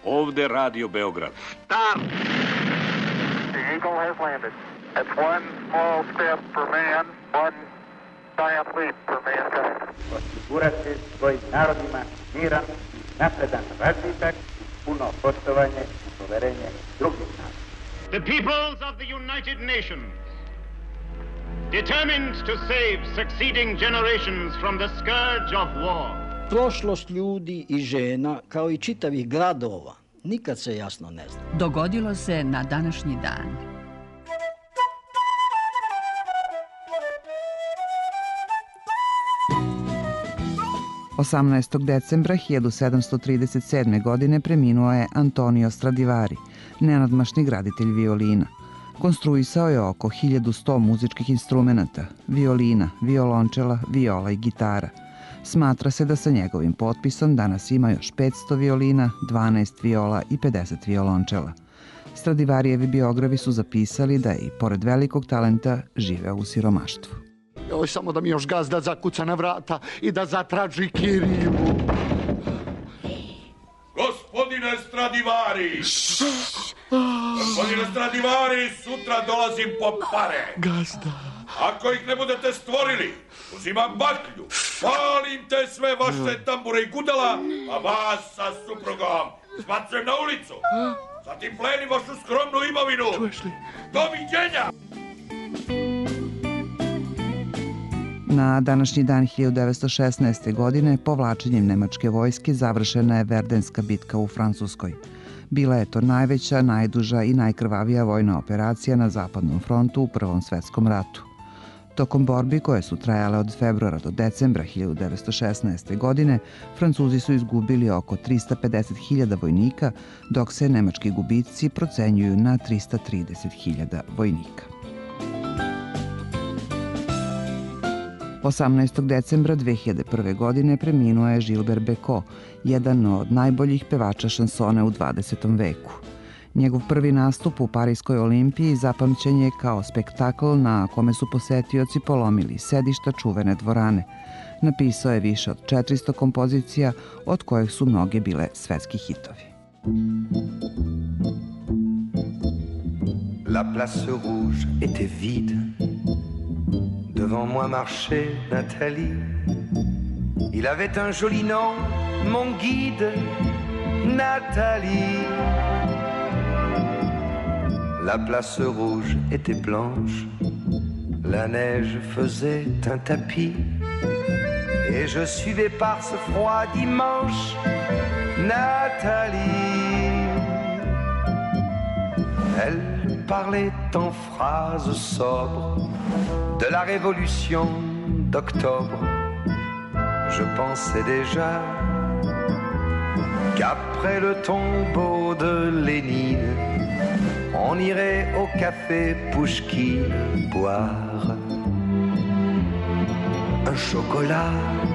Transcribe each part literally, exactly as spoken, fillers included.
Ovde Radio Beograd. Start! The Eagle has landed. It's one small step for man, one giant leap for mankind. Osigurati svojim narodima miran i napredan razvitak, puno poštovanje i poverenje drugih naroda. The peoples of the United Nations, determined to save succeeding generations from the scourge of war. Prošlost ljudi i žena, kao i čitavih gradova, nikad se jasno ne zna. Dogodilo se na današnji dan. osamnaestog decembra hiljadu sedamsto trideset sedme. godine preminuo je Antonio Stradivari, nenadmašni graditelj violina. Konstruisao je oko hiljadu sto muzičkih instrumenata, violina, violončela, viola i gitara. Smatra se da sa njegovim potpisom danas ima još petsto violina, dvanaest viola i pedeset violončela. Stradivarijevi biografi su zapisali da je i pored velikog talenta živeo u siromaštvu. Joj, samo da mi još gazda zakuca na vrata i da zatraži Kirilu. Gospodine Stradivari! Gospodine Stradivari, sutra dolazim po pare. Gazda. Ako ih ne budete stvorili, uzimam baklju, palim te sve vaše tambure i gudala, a vas sa suprugom zbacujem na ulicu. Zatim plenim vašu skromnu imovinu. Čuješ li? Doviđenja! Na današnji dan hiljadu devetsto šesnaeste. godine povlačenjem nemačke vojske završena je Verdenska bitka u Francuskoj. Bila je to najveća, najduža i najkrvavija vojna operacija na Zapadnom frontu u Prvom svetskom ratu. Tokom borbi koje su trajale od februara do decembra hiljadu devetsto šesnaeste. godine, Francuzi su izgubili oko trista pedeset hiljada vojnika, dok se nemački gubici procenjuju na trista trideset hiljada vojnika. osamnaestog decembra dve hiljade prve. godine preminuo je Gilbert Bécaud, jedan od najboljih pevača šansone u dvadesetom veku. Njegov prvi nastup u Parijskoj olimpiji zapamćen je kao spektakl na kome su posetioci polomili sedišta čuvene dvorane. Napisao je više od četiristo kompozicija, od kojih su mnoge bile svetski hitovi. La place rouge était vide. Devant moi marchait Nathalie. Il avait un joli nom, mon guide, Nathalie. La place rouge était blanche, la neige faisait un tapis, et je suivais par ce froid dimanche Nathalie. Elle parlait en phrases sobres de la révolution d'octobre. Je pensais déjà qu'après le tombeau de Lénine, on irait au café Pouchkine boire un chocolat.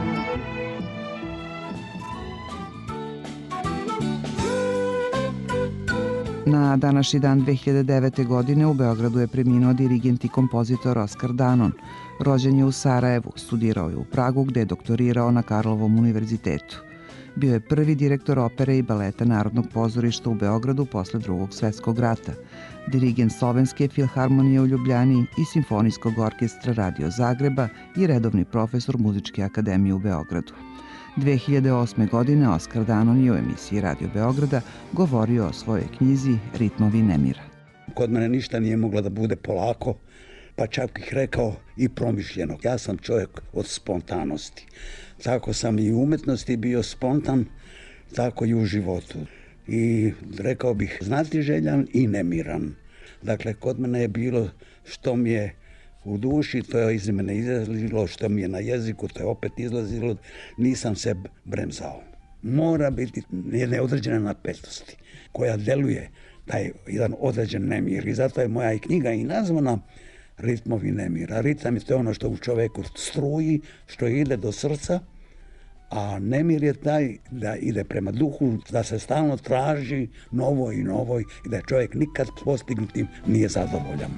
Na današnji dan dve hiljade devete. godine u Beogradu je preminuo dirigent i kompozitor Oskar Danon. Rođen je u Sarajevu, studirao je u Pragu gde je doktorirao na Karlovom univerzitetu. Bio je prvi direktor opere i baleta Narodnog pozorišta u Beogradu posle Drugog svetskog rata, dirigent Slovenske filharmonije u Ljubljani i Simfonijskog orkestra Radio Zagreba i redovni profesor Muzičke akademije u Beogradu. dve hiljade osme. godine Oskar Danon je u emisiji Radio Beograda govorio o svojoj knjizi Ritmovi nemira. Kod mene ništa nije moglo da bude polako, pa čak ih rekao i promišljeno. Ja sam čovjek od spontanosti. Tako sam i u umetnosti bio spontan, tako i u životu. I rekao bih znatiželjan i nemiran. Dakle, kod mene je bilo što mi je u duši, to je iz mene izlazilo, što mi je na jeziku, to je opet izlazilo, nisam se bremzao. Mora biti neodređena napetosti koja deluje taj jedan određen nemir i zato je moja i knjiga i nazvana Ritmovi nemira. Ritam je to ono što u čoveku struji, što ide do srca, a nemir je taj da ide prema duhu, da se stalno traži novo i novo i da čovjek nikad postignutim nije zadovoljan.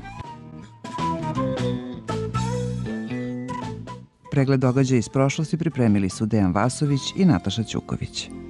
Pregled događaja iz prošlosti pripremili su Dejan Vasović i Nataša Ćuković.